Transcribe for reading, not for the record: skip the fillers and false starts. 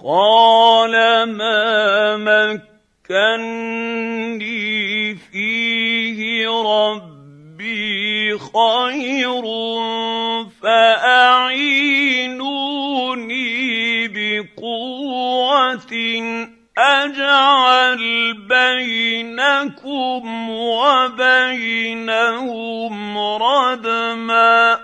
قَالَ مَا مَكَّنِّي فِيهِ رَبِّي خَيْرٌ فَأَعِينُونِي بِقُوَّةٍ أَجْعَلْ بَيْنَكُمْ وَبَيْنَهُمْ رَدْمًا